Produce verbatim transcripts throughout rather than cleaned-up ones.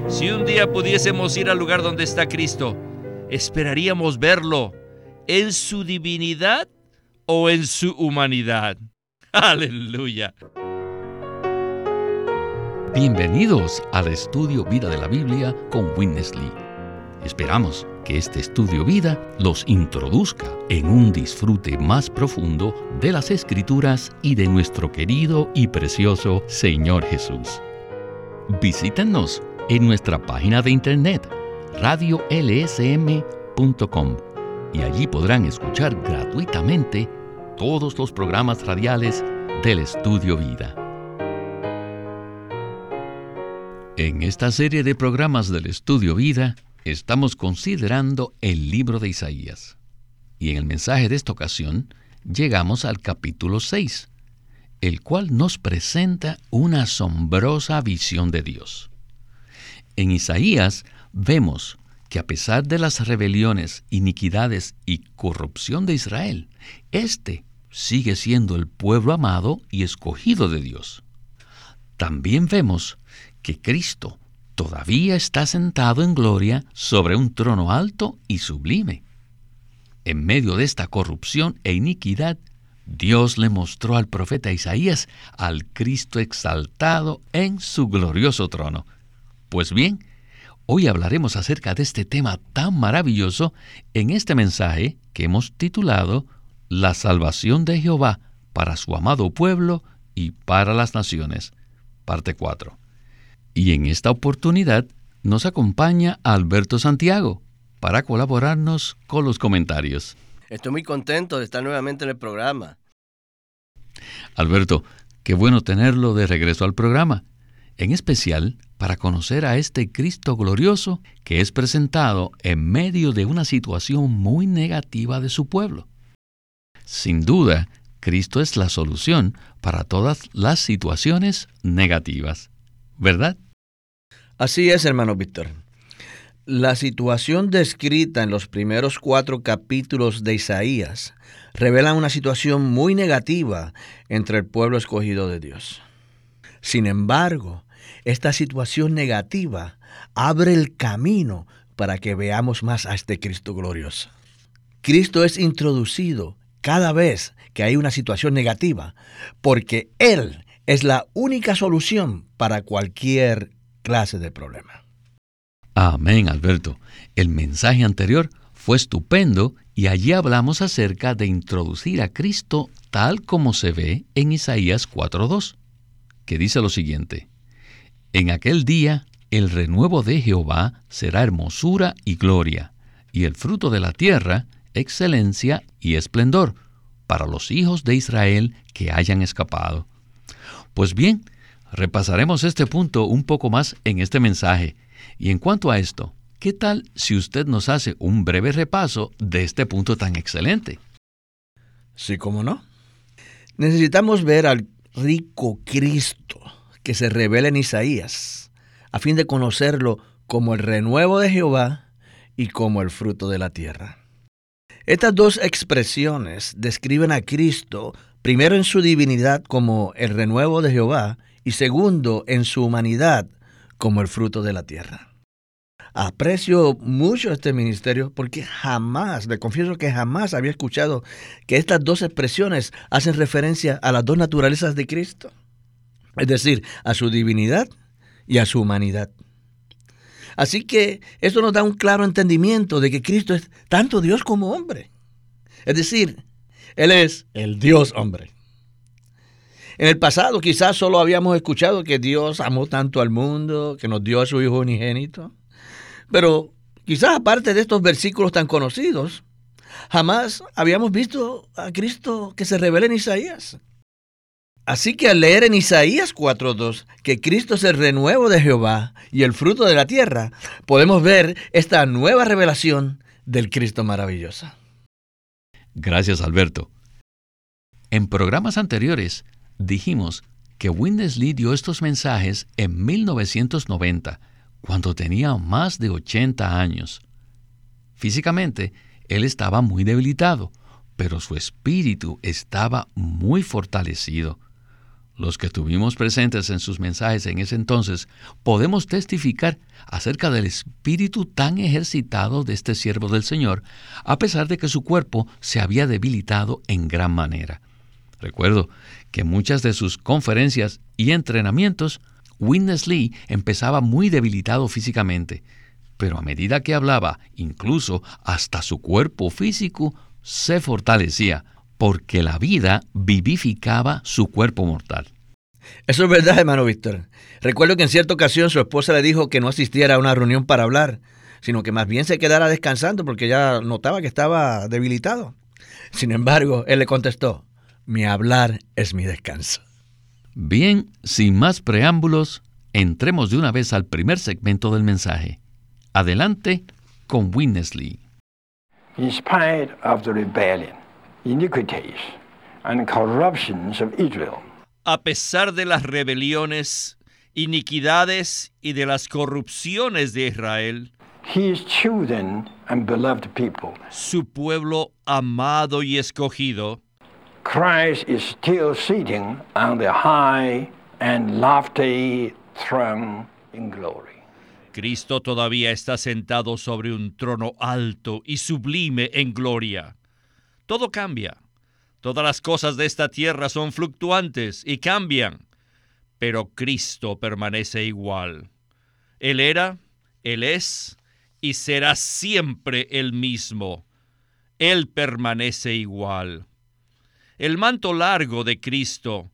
Si un día pudiésemos ir al lugar donde está Cristo, ¿esperaríamos verlo en su divinidad o en su humanidad? ¡Aleluya! Bienvenidos al estudio Vida de la Biblia con Witness Lee. Esperamos que este estudio vida los introduzca en un disfrute más profundo de las Escrituras y de nuestro querido y precioso Señor Jesús. Visítenos en nuestra página de internet radio l s m punto com y allí podrán escuchar gratuitamente todos los programas radiales del Estudio Vida. En esta serie de programas del Estudio Vida estamos considerando el libro de Isaías. Y en el mensaje de esta ocasión llegamos al capítulo seis, el cual nos presenta una asombrosa visión de Dios. En Isaías vemos que a pesar de las rebeliones, iniquidades y corrupción de Israel, éste sigue siendo el pueblo amado y escogido de Dios. También vemos que Cristo todavía está sentado en gloria sobre un trono alto y sublime. En medio de esta corrupción e iniquidad, Dios le mostró al profeta Isaías al Cristo exaltado en su glorioso trono. Pues bien, hoy hablaremos acerca de este tema tan maravilloso en este mensaje que hemos titulado La salvación de Jehová para su amado pueblo y para las naciones, parte cuatro. Y en esta oportunidad nos acompaña Alberto Santiago para colaborarnos con los comentarios. Estoy muy contento de estar nuevamente en el programa. Alberto, qué bueno tenerlo de regreso al programa, en especial para conocer a este Cristo glorioso que es presentado en medio de una situación muy negativa de su pueblo. Sin duda, Cristo es la solución para todas las situaciones negativas, ¿verdad? Así es, hermano Víctor. La situación descrita en los primeros cuatro capítulos de Isaías revela una situación muy negativa entre el pueblo escogido de Dios. Sin embargo, esta situación negativa abre el camino para que veamos más a este Cristo glorioso. Cristo es introducido cada vez que hay una situación negativa, porque Él es la única solución para cualquier clase de problema. Amén, Alberto. El mensaje anterior fue estupendo y allí hablamos acerca de introducir a Cristo tal como se ve en Isaías cuatro dos, que dice lo siguiente: En aquel día el renuevo de Jehová será hermosura y gloria, y el fruto de la tierra, excelencia y esplendor, para los hijos de Israel que hayan escapado. Pues bien, repasaremos este punto un poco más en este mensaje. Y en cuanto a esto, ¿qué tal si usted nos hace un breve repaso de este punto tan excelente? Sí, cómo no. Necesitamos ver al rico Cristo que se revela en Isaías, a fin de conocerlo como el renuevo de Jehová y como el fruto de la tierra. Estas dos expresiones describen a Cristo, primero en su divinidad como el renuevo de Jehová, y segundo en su humanidad como el fruto de la tierra. Aprecio mucho este ministerio porque jamás, le confieso que jamás había escuchado que estas dos expresiones hacen referencia a las dos naturalezas de Cristo, es decir, a su divinidad y a su humanidad. Así que esto nos da un claro entendimiento de que Cristo es tanto Dios como hombre. Es decir, Él es el Dios hombre. En el pasado quizás solo habíamos escuchado que Dios amó tanto al mundo, que nos dio a su Hijo unigénito. Pero quizás aparte de estos versículos tan conocidos, jamás habíamos visto a Cristo que se revela en Isaías. Así que al leer en Isaías cuatro dos que Cristo es el renuevo de Jehová y el fruto de la tierra, podemos ver esta nueva revelación del Cristo maravilloso. Gracias, Alberto. En programas anteriores dijimos que Witness Lee dio estos mensajes en mil novecientos noventa, cuando tenía más de ochenta años. Físicamente, él estaba muy debilitado, pero su espíritu estaba muy fortalecido. Los que estuvimos presentes en sus mensajes en ese entonces, podemos testificar acerca del espíritu tan ejercitado de este siervo del Señor, a pesar de que su cuerpo se había debilitado en gran manera. Recuerdo que en muchas de sus conferencias y entrenamientos, Witness Lee empezaba muy debilitado físicamente, pero a medida que hablaba, incluso hasta su cuerpo físico se fortalecía, porque la vida vivificaba su cuerpo mortal. Eso es verdad, hermano Víctor. Recuerdo que en cierta ocasión su esposa le dijo que no asistiera a una reunión para hablar, sino que más bien se quedara descansando porque ya notaba que estaba debilitado. Sin embargo, él le contestó: mi hablar es mi descanso. Bien, sin más preámbulos, entremos de una vez al primer segmento del mensaje. Adelante con Witness Lee. In spite of the rebellion, iniquities and corruptions of Israel, a pesar de las rebeliones, iniquidades y de las corrupciones de Israel, his chosen and beloved people, su pueblo amado y escogido, Christ is still sitting on the high and lofty throne in glory. Cristo todavía está sentado sobre un trono alto y sublime en gloria. Todo cambia. Todas las cosas de esta tierra son fluctuantes y cambian, pero Cristo permanece igual. Él era, Él es y será siempre el mismo. Él permanece igual. El manto largo de Cristo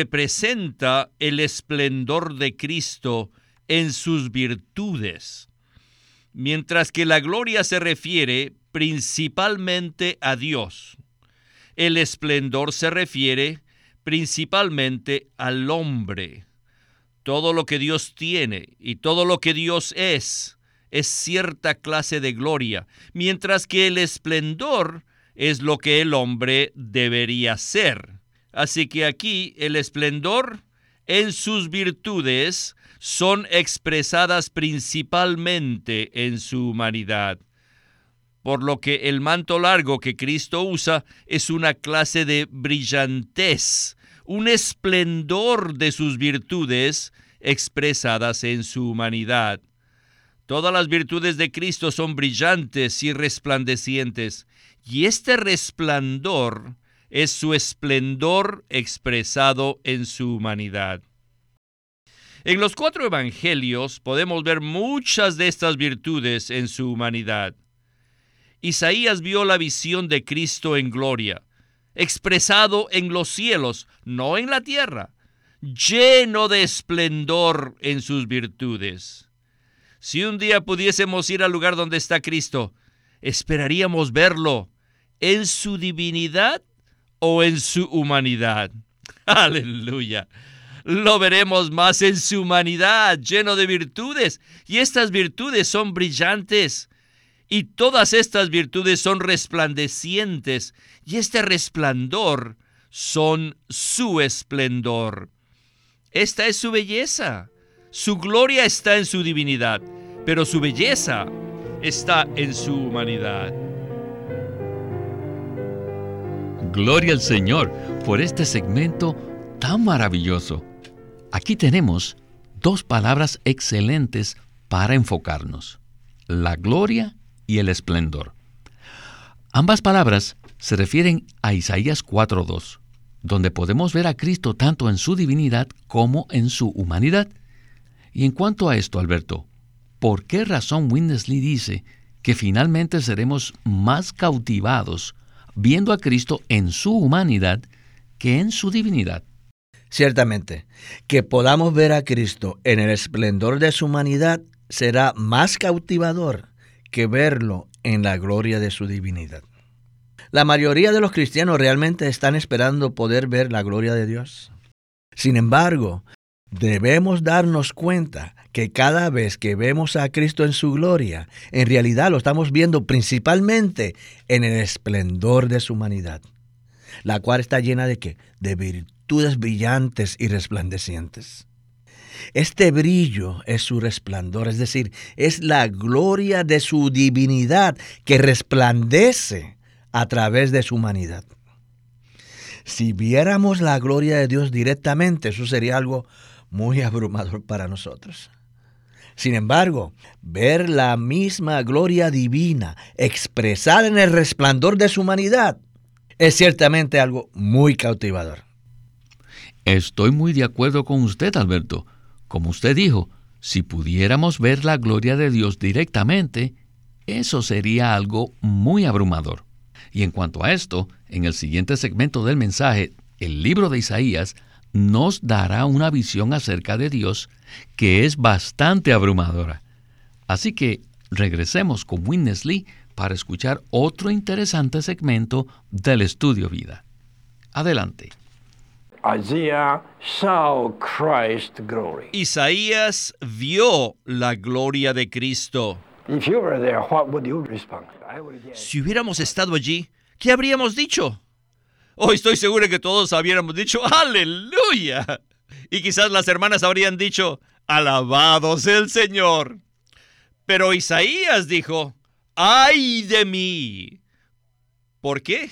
representa el esplendor de Cristo en sus virtudes, mientras que la gloria se refiere principalmente a Dios. El esplendor se refiere principalmente al hombre. Todo lo que Dios tiene y todo lo que Dios es, es cierta clase de gloria, mientras que el esplendor es lo que el hombre debería ser. Así que aquí el esplendor en sus virtudes son expresadas principalmente en su humanidad. Por lo que el manto largo que Cristo usa es una clase de brillantez, un esplendor de sus virtudes expresadas en su humanidad. Todas las virtudes de Cristo son brillantes y resplandecientes, y este resplandor es su esplendor expresado en su humanidad. En los cuatro evangelios podemos ver muchas de estas virtudes en su humanidad. Isaías vio la visión de Cristo en gloria, expresado en los cielos, no en la tierra, lleno de esplendor en sus virtudes. Si un día pudiésemos ir al lugar donde está Cristo, esperaríamos verlo en su divinidad o en su humanidad. ¡Aleluya! Lo veremos más en su humanidad, lleno de virtudes, y estas virtudes son brillantes. Y todas estas virtudes son resplandecientes, y este resplandor son su esplendor. Esta es su belleza. Su gloria está en su divinidad, pero su belleza está en su humanidad. Gloria al Señor por este segmento tan maravilloso. Aquí tenemos dos palabras excelentes para enfocarnos: la gloria y el esplendor. Ambas palabras se refieren a Isaías cuatro dos, donde podemos ver a Cristo tanto en su divinidad como en su humanidad. Y en cuanto a esto, Alberto, ¿por qué razón Witness Lee dice que finalmente seremos más cautivados viendo a Cristo en su humanidad que en su divinidad? Ciertamente, que podamos ver a Cristo en el esplendor de su humanidad será más cautivador que verlo en la gloria de su divinidad. La mayoría de los cristianos realmente están esperando poder ver la gloria de Dios. Sin embargo, debemos darnos cuenta que cada vez que vemos a Cristo en su gloria, en realidad lo estamos viendo principalmente en el esplendor de su humanidad, la cual está llena de ¿qué? De virtudes brillantes y resplandecientes. Este brillo es su resplandor, es decir, es la gloria de su divinidad que resplandece a través de su humanidad. Si viéramos la gloria de Dios directamente, eso sería algo muy abrumador para nosotros. Sin embargo, ver la misma gloria divina expresada en el resplandor de su humanidad es ciertamente algo muy cautivador. Estoy muy de acuerdo con usted, Alberto. Como usted dijo, si pudiéramos ver la gloria de Dios directamente, eso sería algo muy abrumador. Y en cuanto a esto, en el siguiente segmento del mensaje, el libro de Isaías nos dará una visión acerca de Dios que es bastante abrumadora. Así que regresemos con Witness Lee para escuchar otro interesante segmento del Estudio Vida. Adelante. Isaiah saw Christ's glory. Isaías vio la gloria de Cristo. If you were there, what would you respond? I would guess. Si hubiéramos estado allí, ¿qué habríamos dicho? Oh, estoy seguro que todos habríamos dicho ¡Aleluya! Y quizás las hermanas habrían dicho ¡Alabado sea el Señor! Pero Isaías dijo ¡Ay de mí! ¿Por qué?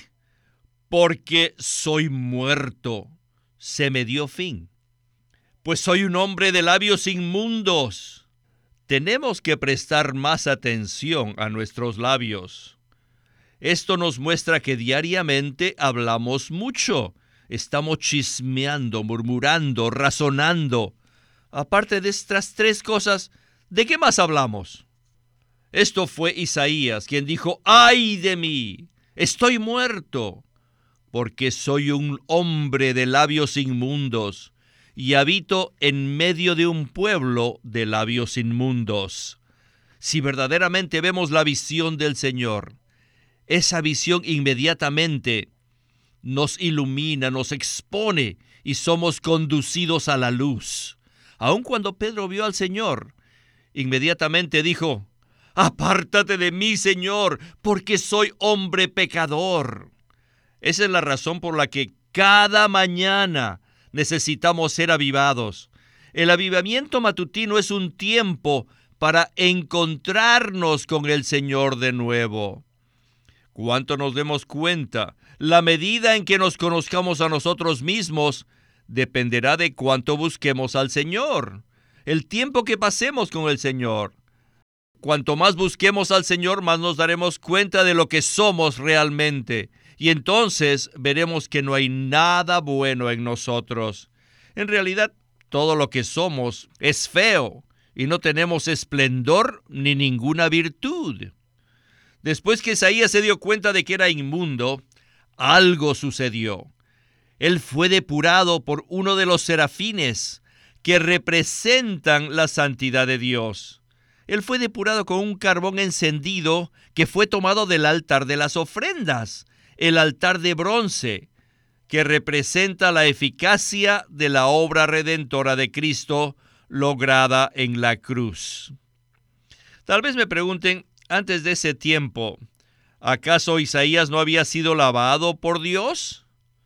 Porque soy muerto. Se me dio fin. Pues soy un hombre de labios inmundos. Tenemos que prestar más atención a nuestros labios. Esto nos muestra que diariamente hablamos mucho. Estamos chismeando, murmurando, razonando. Aparte de estas tres cosas, ¿de qué más hablamos? Esto fue Isaías quien dijo, ¡ay de mí! Estoy muerto, porque soy un hombre de labios inmundos y habito en medio de un pueblo de labios inmundos. Si verdaderamente vemos la visión del Señor, esa visión inmediatamente nos ilumina, nos expone y somos conducidos a la luz. Aun cuando Pedro vio al Señor, inmediatamente dijo, «Apártate de mí, Señor, porque soy hombre pecador». Esa es la razón por la que cada mañana necesitamos ser avivados. El avivamiento matutino es un tiempo para encontrarnos con el Señor de nuevo. ¿Cuánto nos demos cuenta? La medida en que nos conozcamos a nosotros mismos dependerá de cuánto busquemos al Señor. El tiempo que pasemos con el Señor. Cuanto más busquemos al Señor, más nos daremos cuenta de lo que somos realmente. Y entonces veremos que no hay nada bueno en nosotros. En realidad, todo lo que somos es feo y no tenemos esplendor ni ninguna virtud. Después que Isaías se dio cuenta de que era inmundo, algo sucedió. Él fue depurado por uno de los serafines que representan la santidad de Dios. Él fue depurado con un carbón encendido que fue tomado del altar de las ofrendas, el altar de bronce, que representa la eficacia de la obra redentora de Cristo lograda en la cruz. Tal vez me pregunten, antes de ese tiempo, ¿acaso Isaías no había sido lavado por Dios?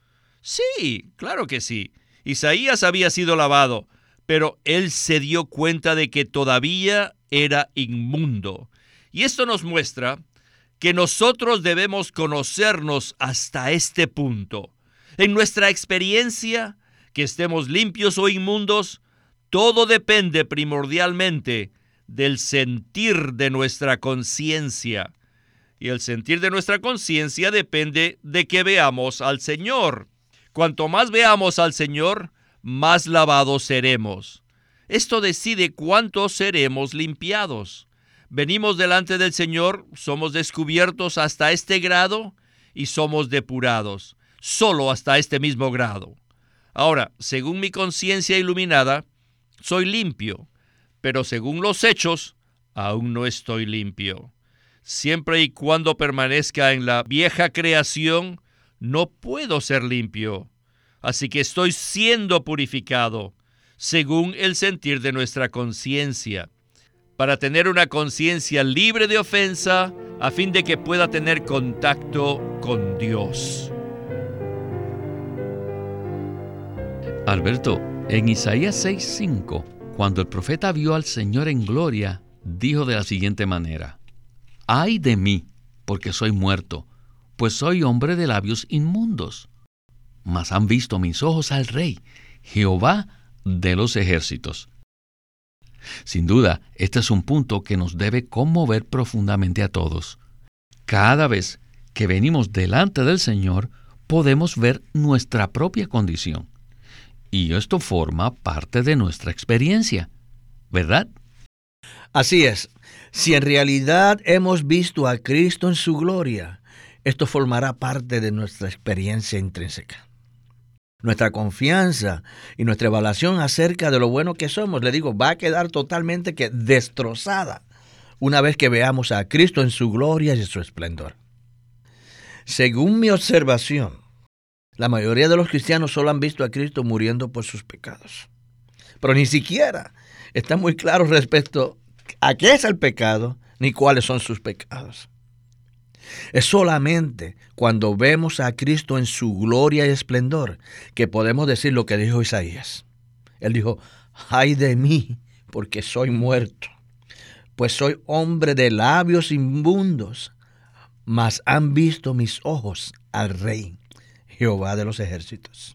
Sí, claro que sí. Isaías había sido lavado, pero él se dio cuenta de que todavía era inmundo. Y esto nos muestra que nosotros debemos conocernos hasta este punto. En nuestra experiencia, que estemos limpios o inmundos, todo depende primordialmente del sentir de nuestra conciencia. Y el sentir de nuestra conciencia depende de que veamos al Señor. Cuanto más veamos al Señor, más lavados seremos. Esto decide cuánto seremos limpiados. Venimos delante del Señor, somos descubiertos hasta este grado y somos depurados, solo hasta este mismo grado. Ahora, según mi conciencia iluminada, soy limpio, pero según los hechos, aún no estoy limpio. Siempre y cuando permanezca en la vieja creación, no puedo ser limpio. Así que estoy siendo purificado, según el sentir de nuestra conciencia, para tener una conciencia libre de ofensa, a fin de que pueda tener contacto con Dios. Alberto, en Isaías seis cinco, cuando el profeta vio al Señor en gloria, dijo de la siguiente manera: «Ay de mí, porque soy muerto, pues soy hombre de labios inmundos». mas han visto mis ojos al Rey, Jehová de los ejércitos. Sin duda, este es un punto que nos debe conmover profundamente a todos. Cada vez que venimos delante del Señor, podemos ver nuestra propia condición. Y esto forma parte de nuestra experiencia, ¿verdad? Así es. Si en realidad hemos visto a Cristo en su gloria, esto formará parte de nuestra experiencia intrínseca. Nuestra confianza y nuestra evaluación acerca de lo bueno que somos, le digo, va a quedar totalmente que destrozada una vez que veamos a Cristo en su gloria y su esplendor. Según mi observación, la mayoría de los cristianos solo han visto a Cristo muriendo por sus pecados. Pero ni siquiera están muy claros respecto a qué es el pecado ni cuáles son sus pecados. Es solamente cuando vemos a Cristo en su gloria y esplendor que podemos decir lo que dijo Isaías. Él dijo, ay de mí, porque soy muerto, pues soy hombre de labios inmundos, mas han visto mis ojos al Rey, Jehová de los ejércitos.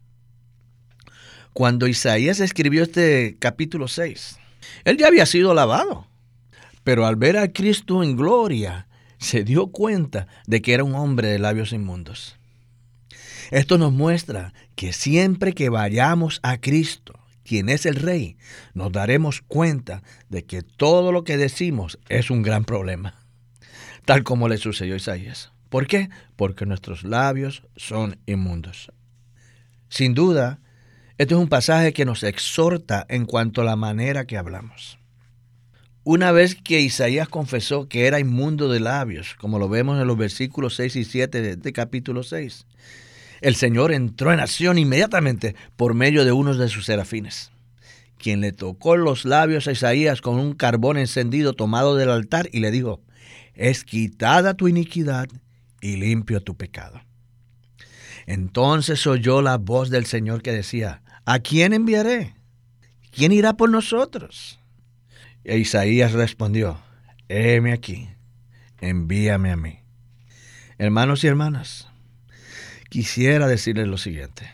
Cuando Isaías escribió este capítulo seis, él ya había sido lavado, pero al ver a Cristo en gloria, se dio cuenta de que era un hombre de labios inmundos. Esto nos muestra que siempre que vayamos a Cristo, quien es el Rey, nos daremos cuenta de que todo lo que decimos es un gran problema, tal como le sucedió a Isaías. ¿Por qué? Porque nuestros labios son inmundos. Sin duda, este es un pasaje que nos exhorta en cuanto a la manera que hablamos. Una vez que Isaías confesó que era inmundo de labios, como lo vemos en los versículos seis y siete de este capítulo seis, el Señor entró en acción inmediatamente por medio de uno de sus serafines, quien le tocó los labios a Isaías con un carbón encendido tomado del altar y le dijo, es quitada tu iniquidad y limpio tu pecado. Entonces oyó la voz del Señor que decía, ¿a quién enviaré? ¿Quién irá por nosotros? E Isaías respondió, heme aquí, envíame a mí. Hermanos y hermanas, quisiera decirles lo siguiente.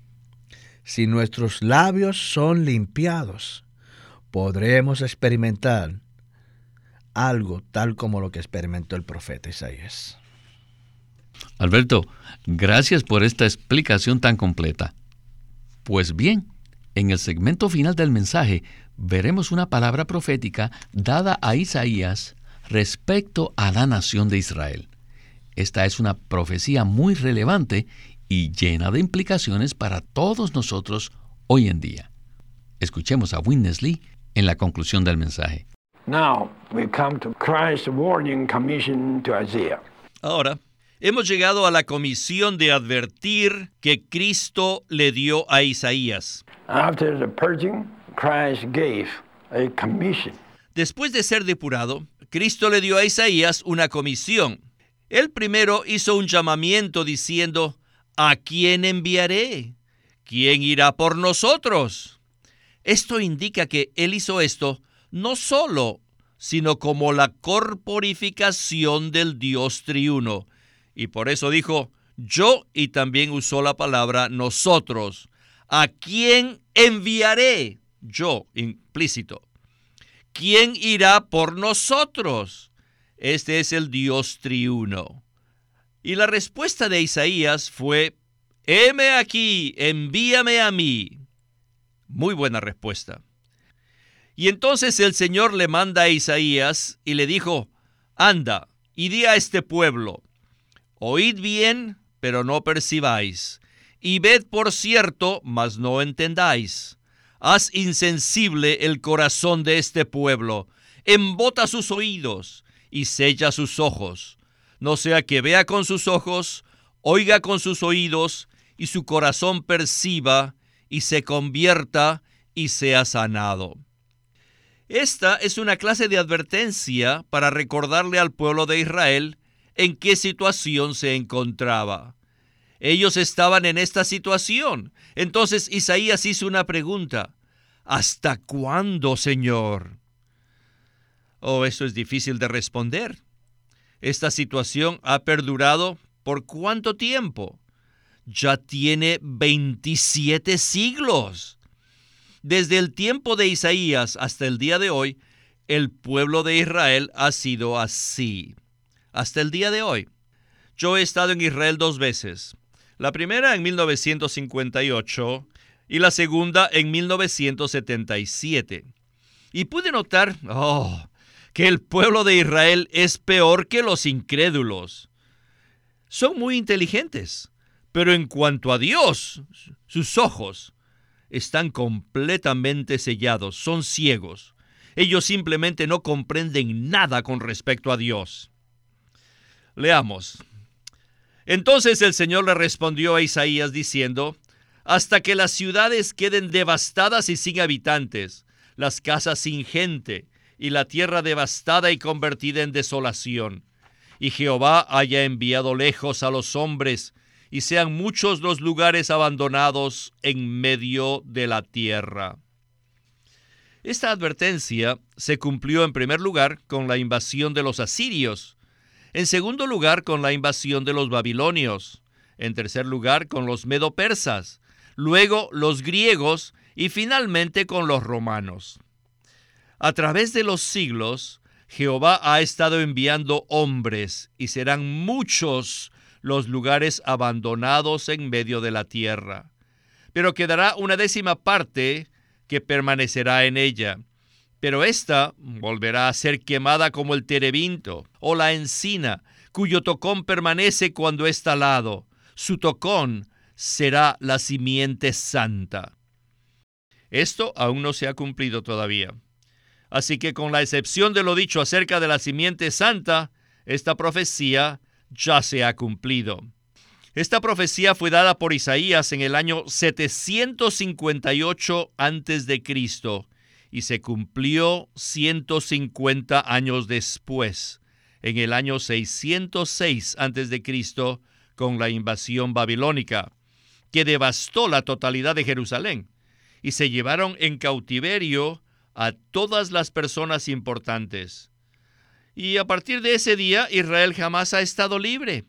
Si nuestros labios son limpiados, podremos experimentar algo tal como lo que experimentó el profeta Isaías. Alberto, gracias por esta explicación tan completa. Pues bien, en el segmento final del mensaje veremos una palabra profética dada a Isaías respecto a la nación de Israel. Esta es una profecía muy relevante y llena de implicaciones para todos nosotros hoy en día. Escuchemos a Witness Lee en la conclusión del mensaje. Now we come to Christ's warning commission to Isaiah. Ahora, hemos llegado a la comisión de advertir que Cristo le dio a Isaías. After the purging, Christ gave a commission. Después de ser depurado, Cristo le dio a Isaías una comisión. Él primero hizo un llamamiento diciendo, ¿a quién enviaré? ¿Quién irá por nosotros? Esto indica que él hizo esto no solo, sino como la corporificación del Dios triuno. Y por eso dijo, yo, y también usó la palabra nosotros. ¿A quién enviaré? Yo, implícito. ¿Quién irá por nosotros? Este es el Dios triuno. Y la respuesta de Isaías fue, heme aquí, envíame a mí. Muy buena respuesta. Y entonces el Señor le manda a Isaías y le dijo, anda y di a este pueblo, oíd bien, pero no percibáis, y ved por cierto, mas no entendáis. Haz insensible el corazón de este pueblo, embota sus oídos y sella sus ojos, no sea que vea con sus ojos, oiga con sus oídos, y su corazón perciba, y se convierta, y sea sanado. Esta es una clase de advertencia para recordarle al pueblo de Israel en qué situación se encontraba. Ellos estaban en esta situación. Entonces Isaías hizo una pregunta. ¿Hasta cuándo, Señor? Oh, eso es difícil de responder. Esta situación ha perdurado ¿por cuánto tiempo? ya tiene veintisiete siglos. Desde el tiempo de Isaías hasta el día de hoy, el pueblo de Israel ha sido así. Hasta el día de hoy. Yo he estado en Israel dos veces. La primera en mil novecientos cincuenta y ocho y la segunda en mil novecientos setenta y siete. Y pude notar, oh, que el pueblo de Israel es peor que los incrédulos. Son muy inteligentes, pero en cuanto a Dios, sus ojos están completamente sellados, son ciegos. Ellos simplemente no comprenden nada con respecto a Dios. Leamos. Entonces el Señor le respondió a Isaías diciendo, hasta que las ciudades queden devastadas y sin habitantes, las casas sin gente, y la tierra devastada y convertida en desolación, y Jehová haya enviado lejos a los hombres, y sean muchos los lugares abandonados en medio de la tierra. Esta advertencia se cumplió en primer lugar con la invasión de los asirios, en segundo lugar con la invasión de los babilonios, en tercer lugar con los medo-persas, luego los griegos y finalmente con los romanos. A través de los siglos, Jehová ha estado enviando hombres y serán muchos los lugares abandonados en medio de la tierra. Pero quedará una décima parte que permanecerá en ella. Pero ésta volverá a ser quemada como el terebinto o la encina, cuyo tocón permanece cuando es talado. Su tocón será la simiente santa. Esto aún no se ha cumplido todavía. Así que con la excepción de lo dicho acerca de la simiente santa, esta profecía ya se ha cumplido. Esta profecía fue dada por Isaías en el año setecientos cincuenta y ocho antes de Cristo y se cumplió ciento cincuenta años después, en el año seiscientos seis antes de Cristo, con la invasión babilónica, que devastó la totalidad de Jerusalén y se llevaron en cautiverio a todas las personas importantes. Y a partir de ese día, Israel jamás ha estado libre.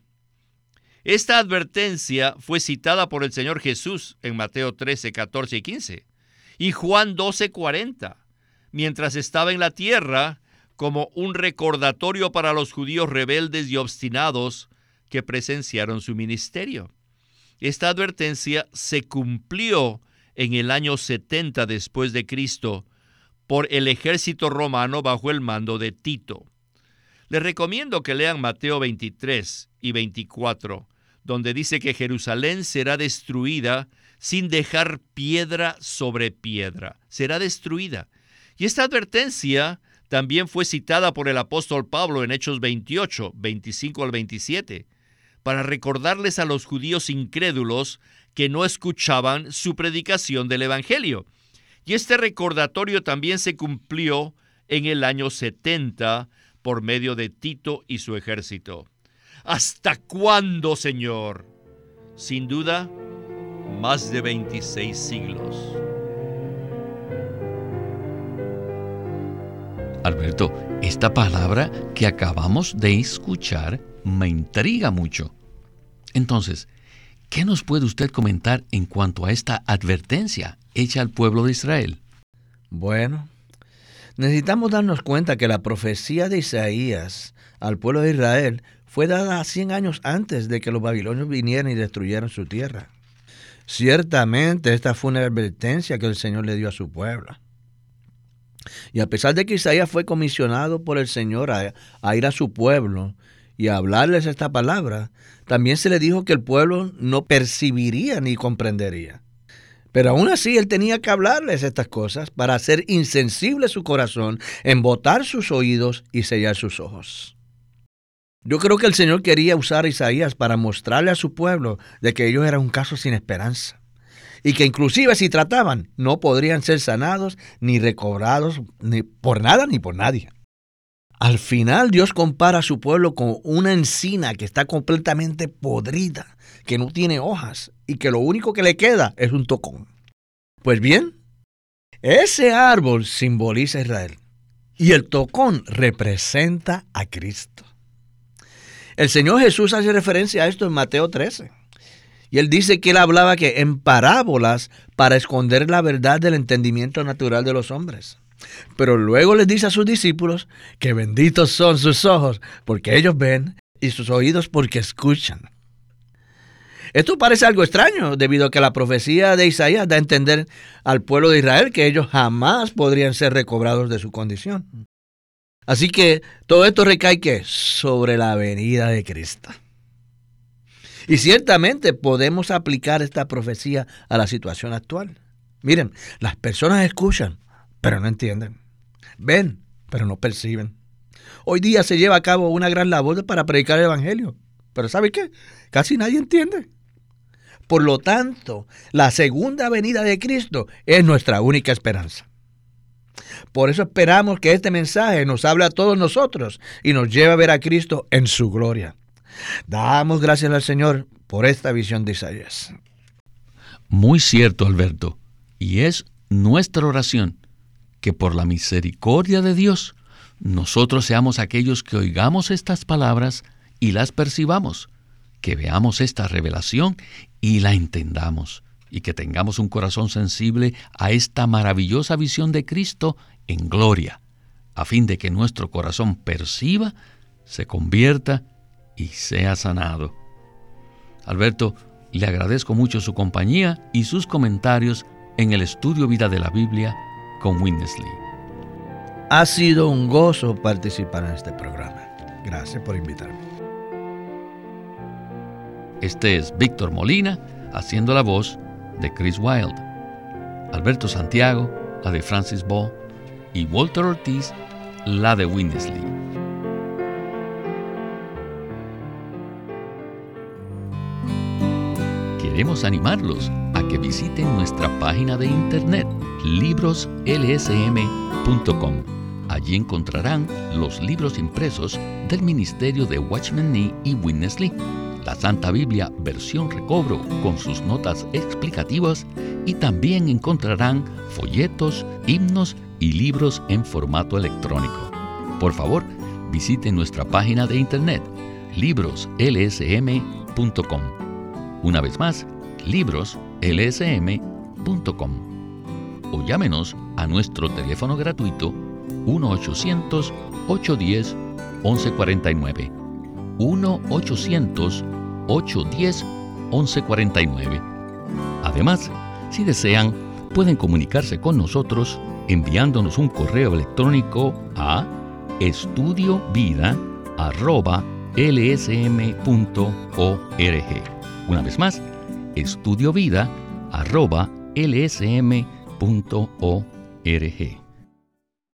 Esta advertencia fue citada por el Señor Jesús en Mateo trece, catorce y quince, y Juan doce, cuarenta, mientras estaba en la tierra, como un recordatorio para los judíos rebeldes y obstinados que presenciaron su ministerio. Esta advertencia se cumplió en el año setenta después de Cristo por el ejército romano bajo el mando de Tito. Les recomiendo que lean Mateo veintitrés y veinticuatro, donde dice que Jerusalén será destruida sin dejar piedra sobre piedra. Será destruida. Y esta advertencia también fue citada por el apóstol Pablo en Hechos veintiocho, veinticinco al veintisiete, para recordarles a los judíos incrédulos que no escuchaban su predicación del Evangelio. Y este recordatorio también se cumplió en el año setenta por medio de Tito y su ejército. ¿Hasta cuándo, Señor? Sin duda, más de veintiséis siglos. Alberto, esta palabra que acabamos de escuchar me intriga mucho. Entonces, ¿qué nos puede usted comentar en cuanto a esta advertencia hecha al pueblo de Israel? Bueno, necesitamos darnos cuenta que la profecía de Isaías al pueblo de Israel fue dada cien años antes de que los babilonios vinieran y destruyeran su tierra. Ciertamente esta fue una advertencia que el Señor le dio a su pueblo. Y a pesar de que Isaías fue comisionado por el Señor a, a ir a su pueblo y a hablarles esta palabra, también se le dijo que el pueblo no percibiría ni comprendería. Pero aún así él tenía que hablarles estas cosas para hacer insensible su corazón, embotar sus oídos y sellar sus ojos. Yo creo que el Señor quería usar a Isaías para mostrarle a su pueblo de que ellos eran un caso sin esperanza y que inclusive si trataban no podrían ser sanados ni recobrados ni por nada ni por nadie. Al final Dios compara a su pueblo con una encina que está completamente podrida, que no tiene hojas y que lo único que le queda es un tocón. Pues bien, ese árbol simboliza a Israel y el tocón representa a Cristo. El Señor Jesús hace referencia a esto en Mateo trece. Y él dice que él hablaba que en parábolas para esconder la verdad del entendimiento natural de los hombres. Pero luego les dice a sus discípulos que benditos son sus ojos porque ellos ven y sus oídos porque escuchan. Esto parece algo extraño debido a que la profecía de Isaías da a entender al pueblo de Israel que ellos jamás podrían ser recobrados de su condición. Así que todo esto recae ¿qué? Sobre la venida de Cristo. Y ciertamente podemos aplicar esta profecía a la situación actual. Miren, las personas escuchan, pero no entienden. Ven, pero no perciben. Hoy día se lleva a cabo una gran labor para predicar el evangelio. Pero ¿sabe qué? Casi nadie entiende. Por lo tanto, la segunda venida de Cristo es nuestra única esperanza. Por eso esperamos que este mensaje nos hable a todos nosotros y nos lleve a ver a Cristo en su gloria. Damos gracias al Señor por esta visión de Isaías. Muy cierto, Alberto. Y es nuestra oración que por la misericordia de Dios, nosotros seamos aquellos que oigamos estas palabras y las percibamos, que veamos esta revelación y la entendamos, y que tengamos un corazón sensible a esta maravillosa visión de Cristo en gloria, a fin de que nuestro corazón perciba, se convierta y sea sanado. Alberto, le agradezco mucho su compañía y sus comentarios en el Estudio Vida de la Biblia con Witness Lee. Ha sido un gozo participar en este programa. Gracias por invitarme. Este es Víctor Molina haciendo la voz de Chris Wilde, Alberto Santiago, la de Francis Ball, y Walter Ortiz, la de Witness Lee. Queremos animarlos a que visiten nuestra página de internet libros l s m punto com. Allí encontrarán los libros impresos del Ministerio de Watchman Nee y Witness Lee, la Santa Biblia versión recobro con sus notas explicativas, y también encontrarán folletos, himnos y libros en formato electrónico. Por favor, visiten nuestra página de internet libros l s m punto com. Una vez más, libros l s m punto com. O llámenos a nuestro teléfono gratuito uno ochocientos, ochocientos diez, once cuarenta y nueve. uno ochocientos, ochocientos diez, once cuarenta y nueve. Además, si desean, pueden comunicarse con nosotros enviándonos un correo electrónico a estudiovida arroba l s m punto org. Una vez más, estudiovida arroba l s m punto org.